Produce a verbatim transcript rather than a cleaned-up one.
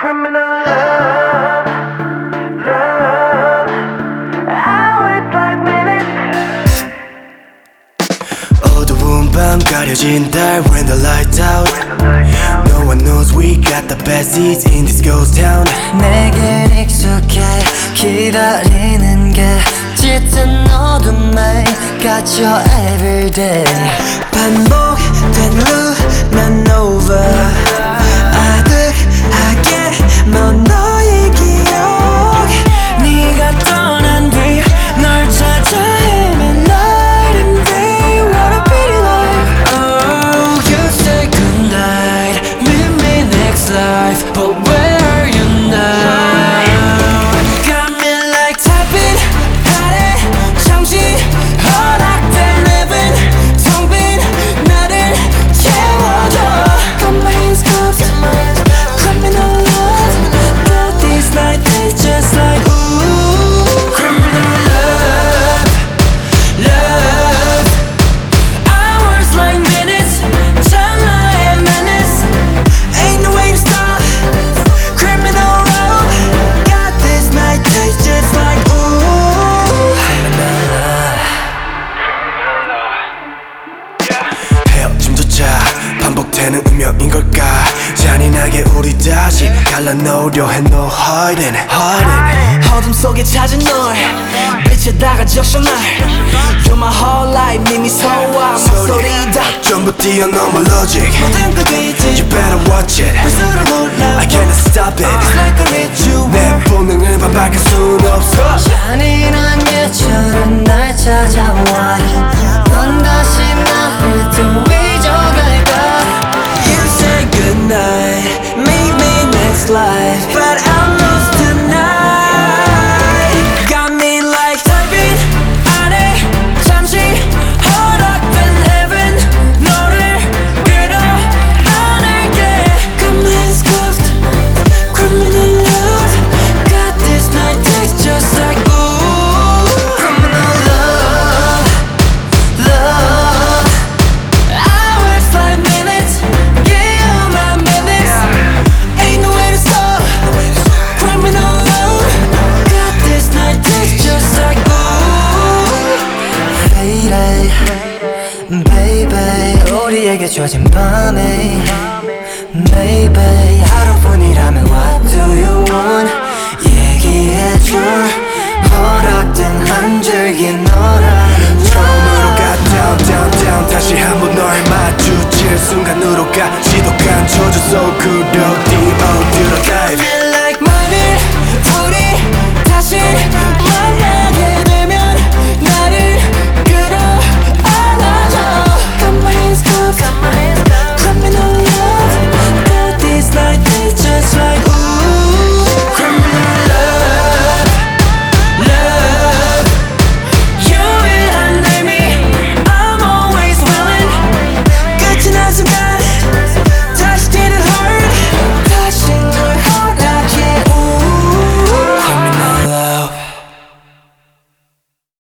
Criminal love, love. Hours like minutes. 어두운 밤 가려진 달 when the lights out. No one knows we got the best seats in this ghost town. 내겐 익숙해 기다리는 게 짙은 어둠에 갇혀 everyday 반복된 loop 난 over. 아득하게 넌 너의 기억. 네가 떠난 뒤 널 찾아 헤맨 night and day. What a pity life. Oh, you say goodnight, meet me next life, but where are you now? Got me like tapping 하래 잠시 허락된 heaven. 텅 빈 나를 채워줘. Got my hands cuffed, criminal love. Got these night days just like ooh. Criminal love, love. Hours like minutes, 찰나의 menace. Ain't no way to stop. Criminal love. Got these night days just like ooh. Criminal love. 헤어짐조차 반복되는 운명인 걸까? 잔인하게 우리 다시 갈라놓으려 해. No hiding, hiding. 어둠 속에 찾은 널 빛에 다가졌어 날. You're my whole life 네 미소와 목소리 다 전부 뛰어넘어 logic. 모든 걸 뒤지 You better watch it. 불수를 몰라 I can't stop it. It's like a ritual. 내 본능을 반박할 순 없어. 잔인한 예처럼 날 찾아와 넌 다시 나를 또 잊어갈까. You say goodnight, meet me next life, but I'm lost tonight. Got me like 달빛 아래 잠시 허락된 heaven. 너를 끌어안을게. Got my hands cuffed, criminal love. Got this night taste just like ooh. Criminal love, love. Hours like minutes, yeah, my minutes. Ain't no way to stop. Criminal love. Got this night taste just like ooh. Baby, baby 우리에게 주어진 밤에 Baby